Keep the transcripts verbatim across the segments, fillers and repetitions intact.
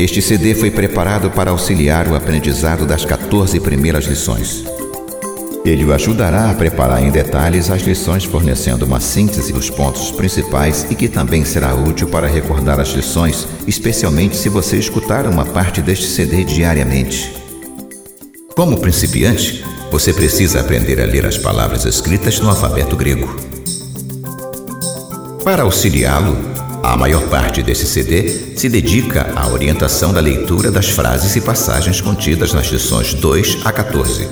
Este C D foi preparado para auxiliar o aprendizado das quatorze primeiras lições. Ele o ajudará a preparar em detalhes as lições, fornecendo uma síntese dos pontos principais e que também será útil para recordar as lições, especialmente se você escutar uma parte deste C D diariamente. Como principiante, você precisa aprender a ler as palavras escritas no alfabeto grego. Para auxiliá-lo, a maior parte desse C D se dedica à orientação da leitura das frases e passagens contidas nas lições dois a quatorze.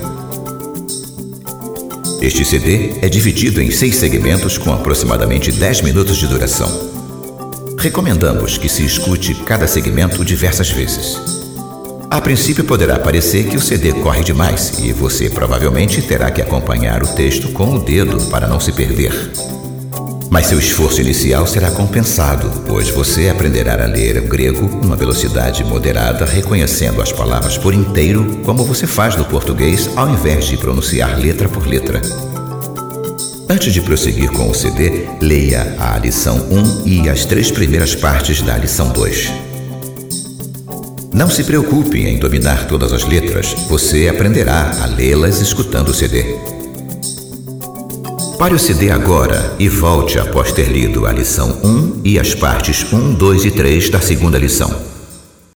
Este C D é dividido em seis segmentos com aproximadamente dez minutos de duração. Recomendamos que se escute cada segmento diversas vezes. A princípio poderá parecer que o C D corre demais e você provavelmente terá que acompanhar o texto com o dedo para não se perder. Mas seu esforço inicial será compensado, pois você aprenderá a ler o grego numa velocidade moderada, reconhecendo as palavras por inteiro, como você faz no português, ao invés de pronunciar letra por letra. Antes de prosseguir com o C D, leia a lição um e as três primeiras partes da lição dois. Não se preocupe em dominar todas as letras, você aprenderá a lê-las escutando o C D. Pare o C D agora e volte após ter lido a lição um e as partes um, dois e três da segunda lição.